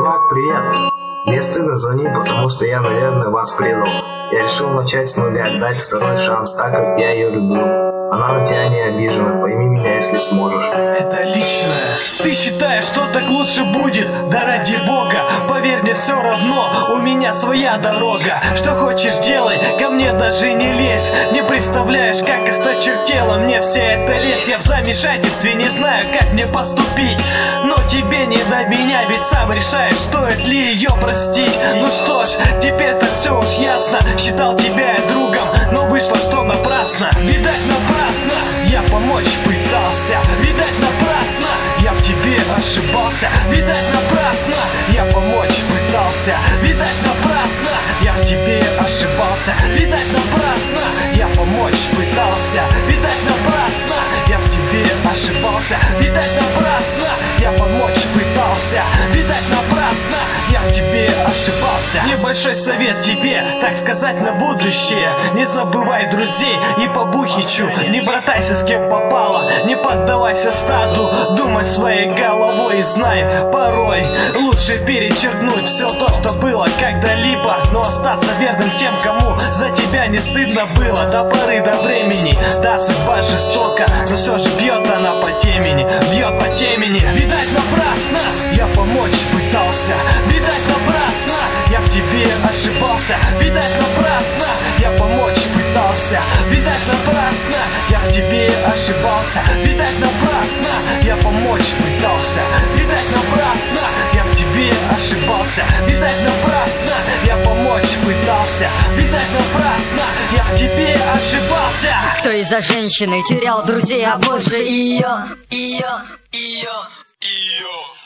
чувак, привет. Мне стыдно звонить, потому что я, наверное, вас предал. Я решил начать с нуля, дать второй шанс, так как я ее люблю. Она на тебя не обижена, пойми меня, если сможешь. Это личное. Ты считаешь, что так лучше будет? Да ради бога, поверь мне, все равно, у меня своя дорога. Что хочешь делай, ко мне даже не лезь. Не представляешь, как осточертела мне вся эта лезь. Я в замешательстве, не знаю, как мне поступить. Но тебе не до меня, ведь сам решаешь, стоит ли ее простить. Ну что ж, теперь-то все уж ясно. Считал тебя я другом, но вышло, что напрасно. Видать, напрасно я помочь пытался. Видать, напрасно я в тебе ошибался. Видать, напрасно я помочь пытался. Видать, напрасно я в тебе ошибался. Видать, напрасно я помочь пытался. Видать, напрасно я в тебе ошибался. Видать, напрасно я помочь пытался. Видать, напрасно я в тебе ошибался. Небольшой совет тебе, так сказать, на будущее: не забывай друзей и по бухичу. Не братайся с кем попало, не поддавайся стаду. Думай своей головой и знай, порой лучше перечеркнуть все то, что было когда-либо, но остаться верным тем, кому за тебя не стыдно было. До поры до времени, да, судьба жестока, но все же бьет она по темени, бьет по темени. Видать, напрасно я помочь пытался. Видать, напрасно я в тебе ошибался. Видать, напрасно я помочь пытался. Видать, напрасно я в тебе ошибался. Видать, напрасно я помочь пытался. Видать, напрасно я в тебе ошибался. Видать, напрасно я помочь пытался. Видать, напрасно я в тебе ошибался. Кто из-за женщины терял друзей, а позже ее.